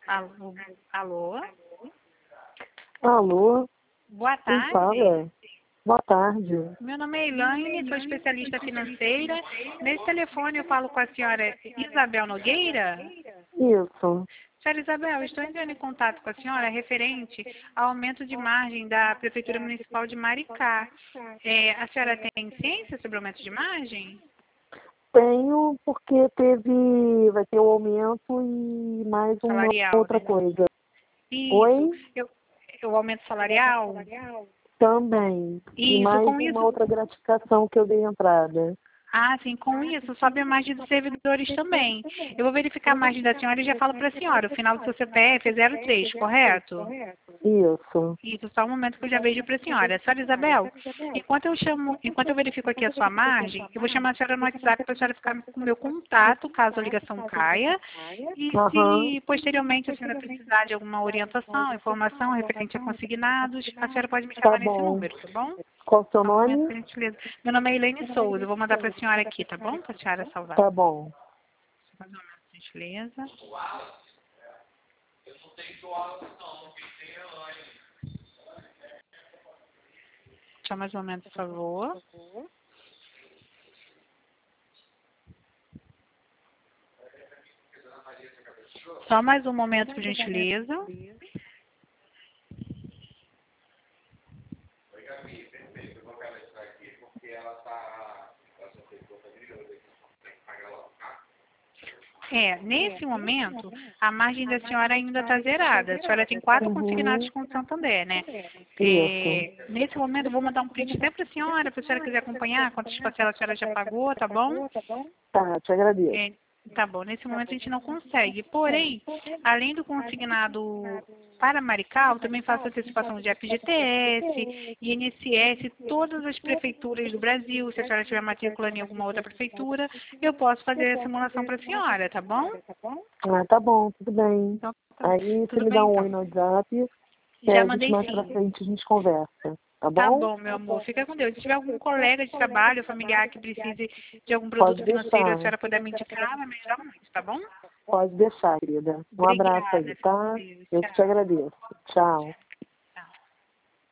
Alô? Alô? Alô, Boa quem tarde. fala? Boa tarde. Meu nome é Elaine, sou especialista financeira. Nesse telefone eu falo com a senhora Isabel Nogueira. Isso. Senhora Isabel, estou entrando em contato com a senhora referente ao aumento de margem da Prefeitura Municipal de Maricá. A senhora tem ciência sobre o aumento de margem? Tenho porque vai ter o aumento e mais uma Salarial, outra né? coisa. Isso. Oi? O aumento salarial? Também. E Isso, mais com uma isso. outra gratificação que eu dei entrada. Ah, sim, com isso sobe a margem dos servidores também. Eu vou verificar a margem da senhora e já falo para a senhora. O final do seu CPF é 03, correto? Isso. Isso, só um momento que eu já vejo para a senhora. Senhora Isabel, enquanto eu verifico aqui a sua margem, eu vou chamar a senhora no WhatsApp para a senhora ficar com o meu contato, caso a ligação caia. E Aham. se posteriormente a senhora precisar de alguma orientação, informação referente a consignados, a senhora pode me Tá chamar nesse bom. número, tá bom? Qual o seu Só um momento, por nome? gentileza. Meu nome é Elaine Souza, eu vou mandar para a senhora aqui, tá bom? Para a senhora salvar. Tá bom. Só mais um momento, por gentileza. Só mais um momento, por favor. Só mais um momento, por gentileza. Nesse momento, a margem da senhora ainda está zerada. A senhora tem 4 consignados Uhum. com o Santander, né? Isso. Nesse momento, eu vou mandar um print até para a senhora, se a senhora quiser acompanhar quantas parcelas a senhora já pagou, tá bom? Tá, te agradeço. Tá bom, nesse momento a gente não consegue. Porém, além do consignado para Maricá, eu também faço antecipação de FGTS, INSS, todas as prefeituras do Brasil. Se a senhora tiver matrícula em alguma outra prefeitura, eu posso fazer a simulação para a senhora, tá bom? Ah, tá bom, tudo bem. Então, Aí você tudo me dá bem um então. oi no WhatsApp e Já aí a gente mandei mais pra sim. frente a gente conversa, tá Tá bom? bom, meu amor. Fica com Deus. Se tiver algum colega de trabalho, familiar que precise de algum Pode produto financeiro, a deixar, senhora puder me indicar, vai me ajudar muito, tá bom? pode deixar, querida. Um abraço Obrigada. aí, Fica com tá? Deus. Eu que te Tchau. agradeço. Tchau.